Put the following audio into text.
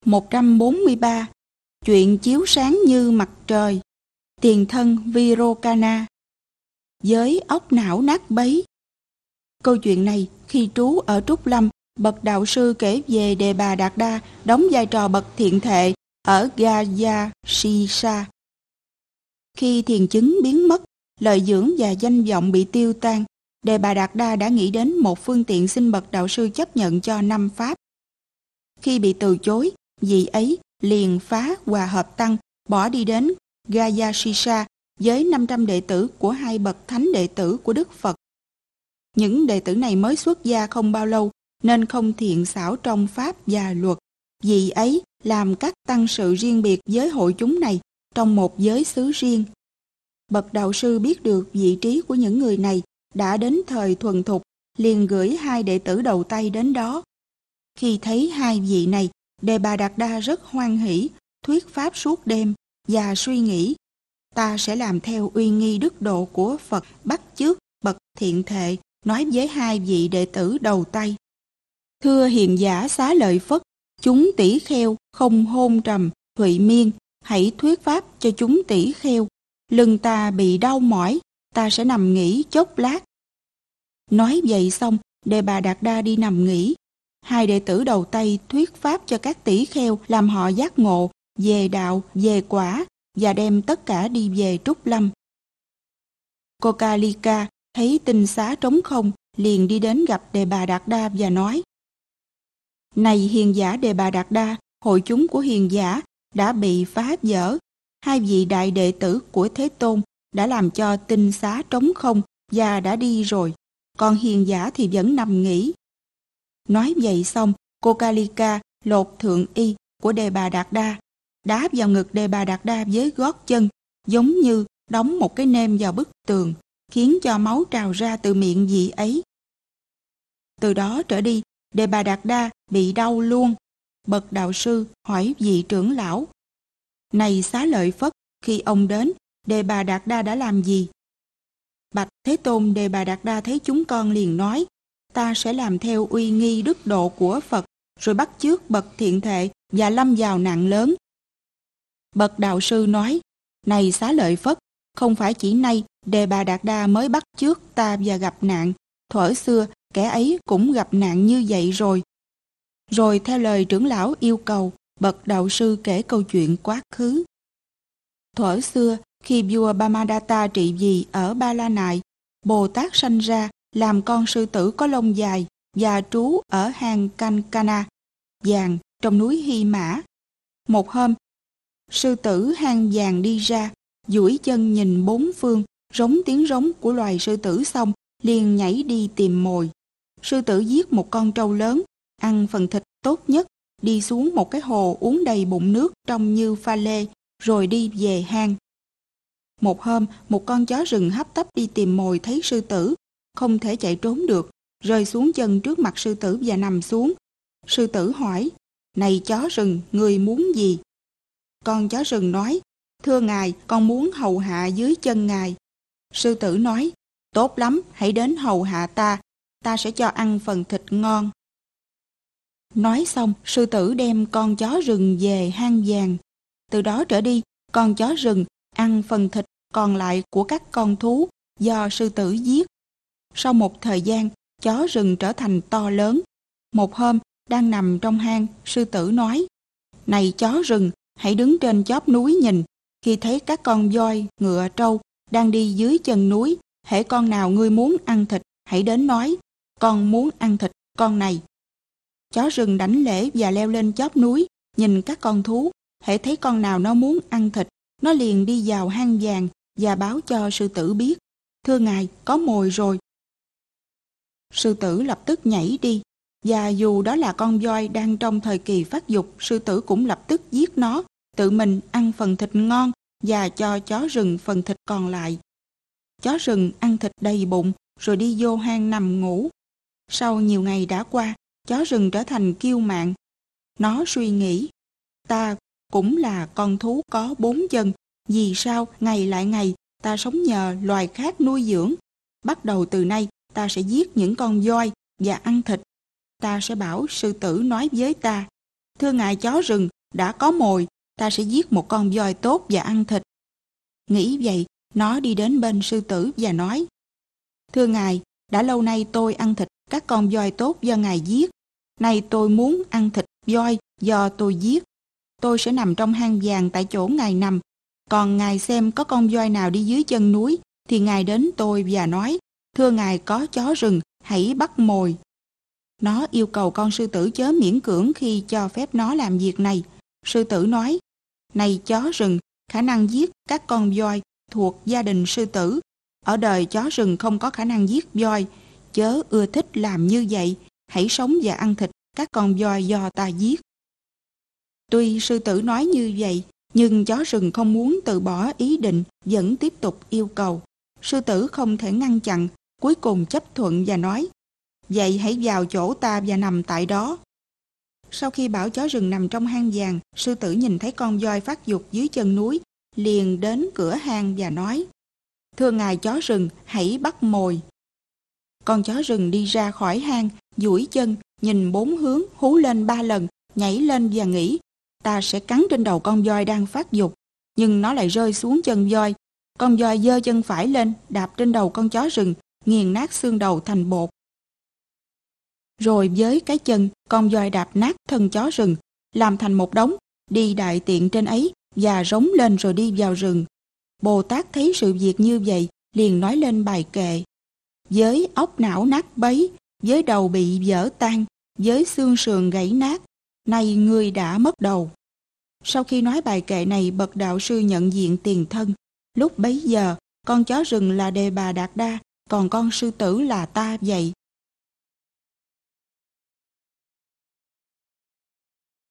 143. Chuyện chiếu sáng như mặt trời. Tiền thân Virokana. Với óc não nát bấy. Câu chuyện này khi trú ở Trúc Lâm, bậc đạo sư kể về Đề Bà Đạt Đa đóng vai trò bậc thiện thệ ở Gaya Sisa. Khi thiền chứng biến mất, lợi dưỡng và danh vọng bị tiêu tan, Đề Bà Đạt Đa đã nghĩ đến một phương tiện xin bậc đạo sư chấp nhận cho 5 pháp. Khi bị từ chối, vị ấy liền phá hòa hợp tăng, bỏ đi đến Gaya Sisa với 500 đệ tử của 2 bậc thánh đệ tử của Đức Phật. Những đệ tử này mới xuất gia không bao lâu nên không thiện xảo trong pháp và luật. Vì ấy làm các tăng sự riêng biệt với hội chúng này trong một giới xứ riêng. Bậc đạo sư biết được vị trí của những người này đã đến thời thuần thục, liền gửi 2 đệ tử đầu tay đến đó. Khi thấy 2 vị này, Đề Bà Đạt Đa rất hoan hỷ, thuyết pháp suốt đêm và suy nghĩ: ta sẽ làm theo uy nghi đức độ của Phật, bắt chước bậc thiện thệ, nói với 2 vị đệ tử đầu tay: thưa hiền giả Xá Lợi Phất, chúng tỷ kheo không hôn trầm, thụy miên, hãy thuyết pháp cho chúng tỷ kheo. Lưng ta bị đau mỏi, ta sẽ nằm nghỉ chốc lát. Nói vậy xong, Đề Bà Đạt Đa đi nằm nghỉ. 2 đệ tử đầu tay thuyết pháp cho các tỷ kheo, làm họ giác ngộ về đạo, về quả, và đem tất cả đi về Trúc Lâm. Kokalika thấy tinh xá trống không, liền đi đến gặp Đề Bà Đạt Đa và nói: này hiền giả Đề Bà Đạt Đa, hội chúng của hiền giả đã bị phá vỡ. 2 vị đại đệ tử của Thế Tôn đã làm cho tinh xá trống không và đã đi rồi, còn hiền giả thì vẫn nằm nghỉ. Nói vậy xong, Kokalika lột thượng y của Đề Bà Đạt Đa, đá vào ngực Đề Bà Đạt Đa với gót chân, giống như đóng một cái nêm vào bức tường, khiến cho máu trào ra từ miệng vị ấy. Từ đó trở đi, Đề Bà Đạt Đa bị đau luôn. Bậc đạo sư hỏi vị trưởng lão: này Xá Lợi Phất, khi ông đến, Đề Bà Đạt Đa đã làm gì? Bạch Thế Tôn, Đề Bà Đạt Đa thấy chúng con liền nói: ta sẽ làm theo uy nghi đức độ của Phật, rồi bắt chước bậc thiện thệ và lâm vào nạn lớn. Bậc đạo sư nói: này Xá Lợi Phất, không phải chỉ nay Đề Bà Đạt Đa mới bắt chước ta và gặp nạn, thuở xưa kẻ ấy cũng gặp nạn như vậy rồi. Rồi theo lời trưởng lão yêu cầu, bậc đạo sư kể câu chuyện quá khứ. Thuở xưa, khi vua Bamadatta trị vì ở Ba La Nại, Bồ Tát sanh ra làm con sư tử có lông dài và trú ở hang Kankana vàng trong núi Hy Mã. Một hôm, sư tử hang vàng đi ra, duỗi chân nhìn bốn phương, rống tiếng rống của loài sư tử xong, liền nhảy đi tìm mồi. Sư tử giết một con trâu lớn, ăn phần thịt tốt nhất, đi xuống một cái hồ uống đầy bụng nước trông như pha lê, rồi đi về hang. Một hôm, một con chó rừng hấp tấp đi tìm mồi thấy sư tử, không thể chạy trốn được, rơi xuống chân trước mặt sư tử và nằm xuống. Sư tử hỏi: này chó rừng, người muốn gì? Con chó rừng nói: thưa ngài, con muốn hầu hạ dưới chân ngài. Sư tử nói: tốt lắm, hãy đến hầu hạ ta, ta sẽ cho ăn phần thịt ngon. Nói xong, sư tử đem con chó rừng về hang vàng. Từ đó trở đi, con chó rừng ăn phần thịt còn lại của các con thú do sư tử giết. Sau một thời gian, chó rừng trở thành to lớn. Một hôm, đang nằm trong hang, sư tử nói: này chó rừng, hãy đứng trên chóp núi nhìn. Khi thấy các con voi, ngựa, trâu đang đi dưới chân núi, hễ con nào ngươi muốn ăn thịt, hãy đến nói: con muốn ăn thịt con này. Chó rừng đảnh lễ và leo lên chóp núi, nhìn các con thú, hễ thấy con nào nó muốn ăn thịt, nó liền đi vào hang vàng và báo cho sư tử biết: thưa ngài, có mồi rồi. Sư tử lập tức nhảy đi, và dù đó là con voi đang trong thời kỳ phát dục, sư tử cũng lập tức giết nó, tự mình ăn phần thịt ngon và cho chó rừng phần thịt còn lại. Chó rừng ăn thịt đầy bụng, rồi đi vô hang nằm ngủ. Sau nhiều ngày đã qua, chó rừng trở thành kiêu mạn. Nó suy nghĩ: ta cũng là con thú có 4 chân, vì sao ngày lại ngày ta sống nhờ loài khác nuôi dưỡng? Bắt đầu từ nay, ta sẽ giết những con voi và ăn thịt. Ta sẽ bảo sư tử nói với ta: thưa ngài chó rừng, đã có mồi, ta sẽ giết một con voi tốt và ăn thịt. Nghĩ vậy, nó đi đến bên sư tử và nói: Thưa ngài, đã lâu nay tôi ăn thịt các con voi tốt do ngài giết. Nay tôi muốn ăn thịt voi do tôi giết. Tôi sẽ nằm trong hang vàng tại chỗ ngài nằm. Còn ngài xem có con voi nào đi dưới chân núi, thì ngài đến tôi và nói: Thưa ngài, có chó rừng, hãy bắt mồi. Nó yêu cầu con sư tử chớ miễn cưỡng khi cho phép nó làm việc này. Sư tử nói: Này chó rừng, khả năng giết các con voi thuộc gia đình sư tử. Ở đời chó rừng không có khả năng giết voi, chớ ưa thích làm như vậy. Hãy sống và ăn thịt các con voi do ta giết. Tuy sư tử nói như vậy, nhưng chó rừng không muốn từ bỏ ý định, vẫn tiếp tục yêu cầu. Sư tử không thể ngăn chặn, cuối cùng chấp thuận và nói: Vậy hãy vào chỗ ta và nằm tại đó. Sau khi bảo chó rừng nằm trong hang vàng, sư tử nhìn thấy con voi phát dục dưới chân núi, liền đến cửa hang và nói: Thưa ngài chó rừng, hãy bắt mồi. Con chó rừng đi ra khỏi hang, duỗi chân, nhìn bốn hướng, hú lên 3 lần, nhảy lên và nghĩ: Ta sẽ cắn trên đầu con voi đang phát dục. Nhưng nó lại rơi xuống chân voi. Con voi giơ chân phải lên, đạp trên đầu con chó rừng, nghiền nát xương đầu thành bột. Rồi với cái chân, con voi đạp nát thân chó rừng, làm thành một đống, đi đại tiện trên ấy và rống lên rồi đi vào rừng. Bồ Tát thấy sự việc như vậy, liền nói lên bài kệ: Với óc não nát bấy, với đầu bị vỡ tan, với xương sườn gãy nát, nay ngươi đã mất đầu. Sau khi nói bài kệ này, bậc đạo sư nhận diện tiền thân. Lúc bấy giờ, con chó rừng là Đề Bà Đạt Đa, còn con sư tử là ta vậy.